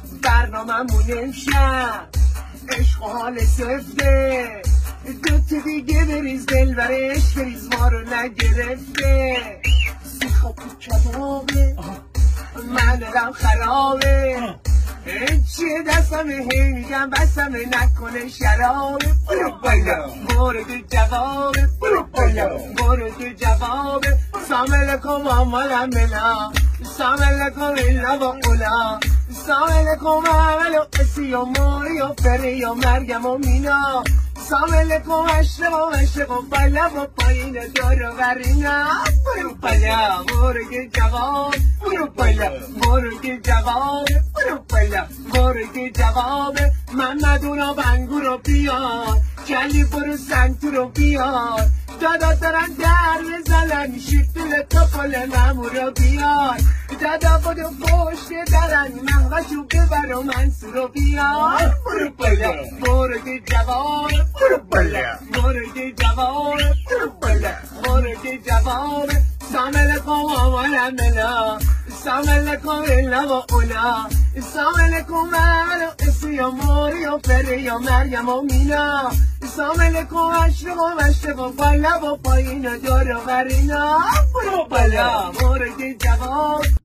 برنامه‌مون امشب عشق و حال سفته، دوتا دیگه بریز دلبرش بریز ما رو نگرفته. سیخا تو کبابه من دلم خرابه، چیه دستم هی میگم بسم نکنه شرابه. برو بالا مورد جوابه، برو بالا مورد جوابه. سامل کن آمالم بنا سامل کن ایلا با اولا سامل کن عمل و اسی و موری و فری و مرگم و مینا سامل کن عشق و بالا و پایین دار و ورینا. برو بالا مورد جواب، برو بالا مورد جواب، برو بالا مورد جواب. محمد اونا بنگو رو بیار کلی برو سنتو رو بیار، دادا دارن در بزنن شیطول توپل ممو رو بیار، دادا بودو پشت درن محوشو ببر و منسو رو بیار. برو بالا مورد جواب، برو بالا مورد جواب، برو بالا مورد جواب. سامل کن آمالم بلا سامل کن ایلا و اولا سامل کن من و اسی و موری و فری و مریم و مینا سامل کن عشق و بالا و پایین دار و ورینا. برو بالا مورد جواب.